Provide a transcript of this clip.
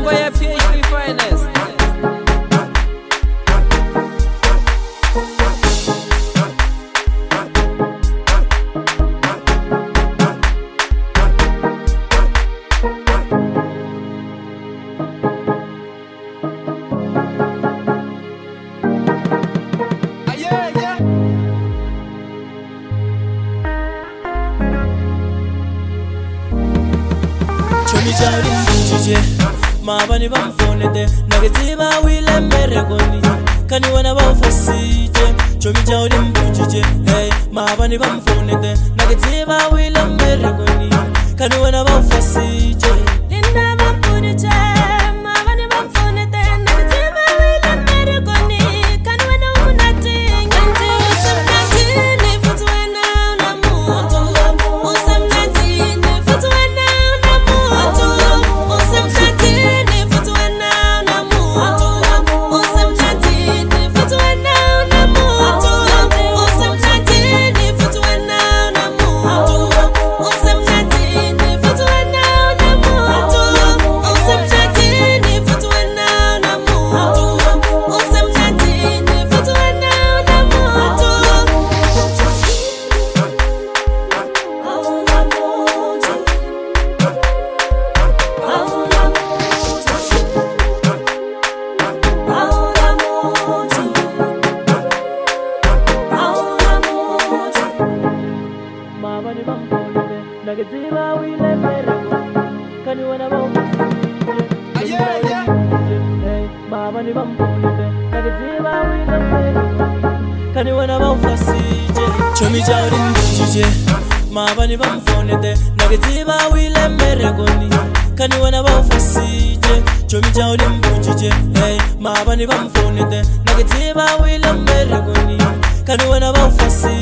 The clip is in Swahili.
boy PhD finest. Jari mjije mabani bamfonede nagetiba wile meregoni kani wana bafasije chomi jari mjije hey mabani bamfonede nagetiba wile meregoni kani wana bafasije linda bapurije mabani bamfonede nagetiba wile meregoni kani wana unati ngante usamnati ni futuana namu usamnati ni futuana nagetiba wile meregoni kani wana bafasije hey mabani bamfonede nagetiba wile meregoni kani wana bafasije chomi jari mjije mabani bamfonede nagetiba wile meregoni kani wana bafasije chomi jari mjije hey mabani bamfonede nagetiba wile meregoni kani wana bafasije